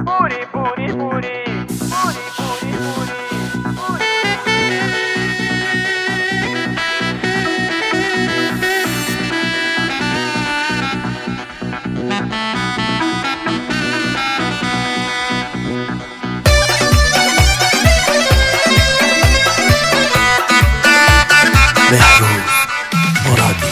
بوری بوری بوری بوری بوری بوری مهروز مرادی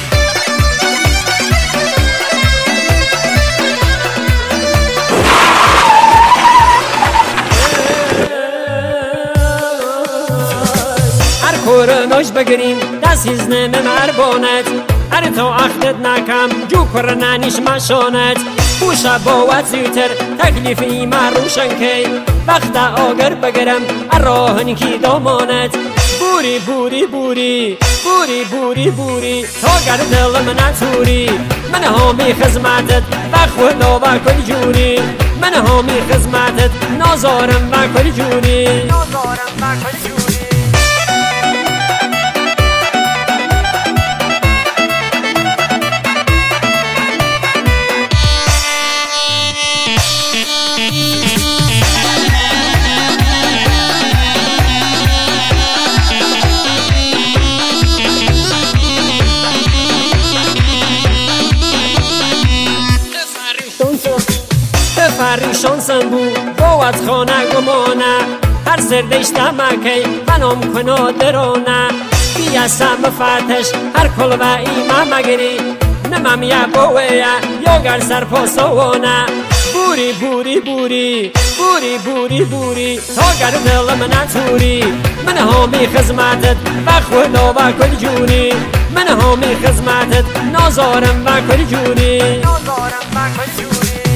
هر کورناش بگریم دست هزنه مربانت هر تو اختت نکم جو کرنانیش مشانت بوشا باوت زیتر تکلیفی مروشن کی وقت آگر بگرم راهن کی دامانت بوری بوری بوری بوری بوری بوری تا گر دل من توری من همی خدمتت و خدا و کل جونی من همی خدمتت نازارم و کل جونی نازارم و کل جونی فریشان سنبو باوت خانه گمانه هر سردشتم اکی منام کنا درانه بیستم فتش هر کل و ایمه مگری نمم یا باویه یا گر سر پاسوانه بوری بوری بوری بوری بوری بوری تا گر دل من توری من همی خدمتت و خدا و کل جونی من همی خدمتت نازارم و کل جونی نازارم و کل جونی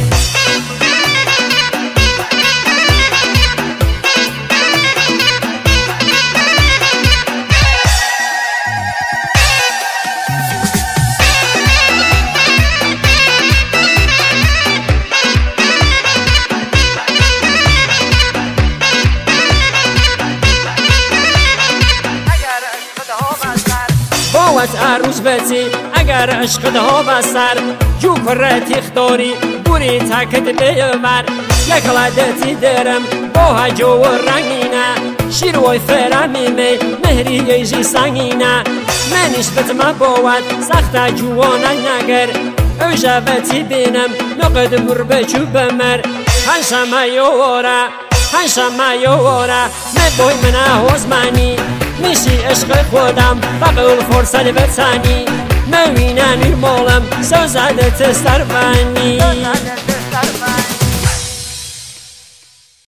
باوت عروس بسی اگر عشق ده بستر جو کرتی اختاری بوری تکت بیور یک لدتی درم با جو رنگینه شیر وی فرمی می مهری یجی سنگینه منش بتم باوت سخت جوانه نگر اوجبتی بینم نقد بر بچو بمر هنشمه یواره هنشمه یواره مبوی منه حوزمانی میشی عشق خودم بقول فرصت بتانی نوینه نیرمالم سوزده تستر فنی